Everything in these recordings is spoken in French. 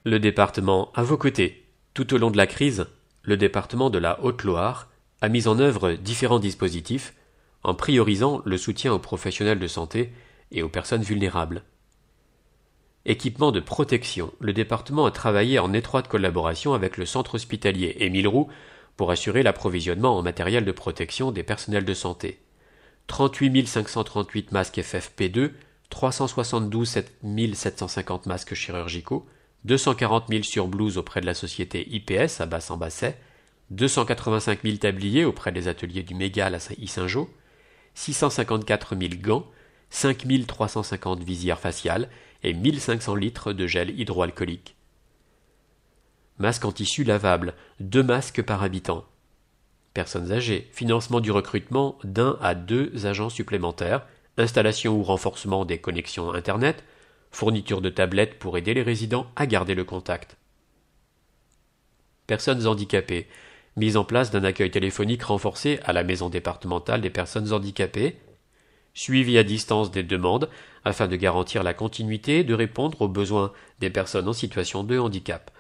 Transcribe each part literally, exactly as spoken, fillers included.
Le département à vos côtés. Tout au long de la crise, le département de la Haute-Loire a mis en œuvre différents dispositifs en priorisant le soutien aux professionnels de santé et aux personnes vulnérables. Équipement de protection. Le département a travaillé en étroite collaboration avec le centre hospitalier Émile Roux pour assurer l'approvisionnement en matériel de protection des personnels de santé. trente-huit mille cinq cent trente-huit masques F F P deux, trois cent soixante-douze mille sept cent cinquante masques chirurgicaux, deux cent quarante mille surblouses auprès de la société I P S à Bassan-Basset, deux cent quatre-vingt-cinq mille tabliers auprès des ateliers du Mégal à Saint-Saint-Jean, six cent cinquante-quatre mille gants, cinq mille trois cent cinquante visières faciales et mille cinq cents litres de gel hydroalcoolique. Masques en tissu lavable, deux masques par habitant. Personnes âgées, financement du recrutement d'un à deux agents supplémentaires, installation ou renforcement des connexions Internet, fourniture de tablettes pour aider les résidents à garder le contact. Personnes handicapées, mise en place d'un accueil téléphonique renforcé à la maison départementale des personnes handicapées, suivi à distance des demandes afin de garantir la continuité et de répondre aux besoins des personnes en situation de handicap.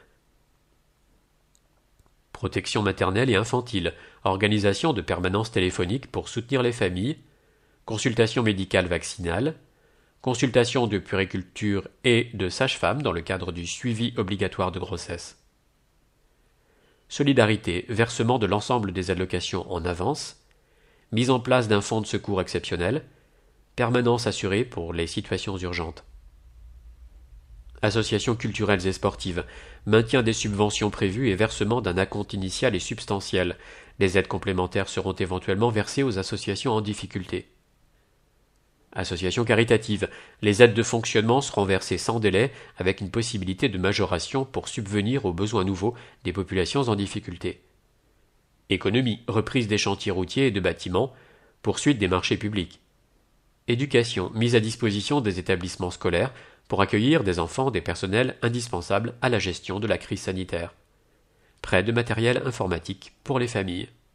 Protection maternelle et infantile, organisation de permanences téléphoniques pour soutenir les familles, consultation médicale vaccinale, consultation de puériculture et de sage-femme dans le cadre du suivi obligatoire de grossesse. Solidarité, versement de l'ensemble des allocations en avance, mise en place d'un fonds de secours exceptionnel, permanence assurée pour les situations urgentes. Associations culturelles et sportives, maintien des subventions prévues et versement d'un acompte initial et substantiel. Les aides complémentaires seront éventuellement versées aux associations en difficulté. Associations caritatives, les aides de fonctionnement seront versées sans délai avec une possibilité de majoration pour subvenir aux besoins nouveaux des populations en difficulté. Économie, reprise des chantiers routiers et de bâtiments, poursuite des marchés publics. Éducation, mise à disposition des établissements scolaires pour accueillir des enfants des personnels indispensables à la gestion de la crise sanitaire. Prêt de matériel informatique pour les familles.